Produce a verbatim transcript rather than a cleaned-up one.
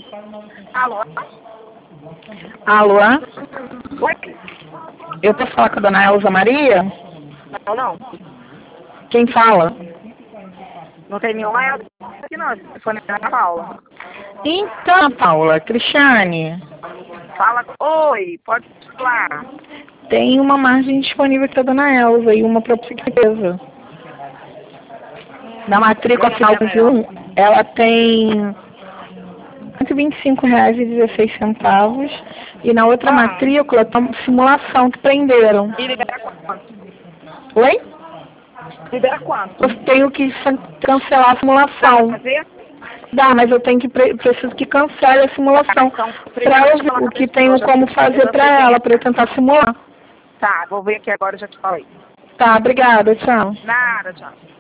Alô? Alô? Oi? Eu posso falar com a dona Elza Maria? Não, não. Quem fala? Não tem nenhuma ela aqui não. Esse telefone é da Paula. Então, Paula, Cristiane, Fala. Oi, pode falar. tem uma margem disponível aqui da dona Elza e uma para empresa. Na matrícula final de um, ela tem cento e vinte e cinco reais e dezesseis centavos e na outra Ah, matrícula tem uma simulação que prenderam. e libera quanto? Oi? Libera quanto? Eu tenho que san- cancelar a Dá pra simulação. fazer? Dá, mas eu tenho que pre- preciso que cancele a Tá, simulação então, para primeiro eu deixa eu ver falar o com a que pessoa. tenho Eu já, como eu fazer já para sei quem ela, é. para eu tentar simular. Tá, vou ver aqui agora, já te falei. Tá, obrigada, tchau. Nada, tchau.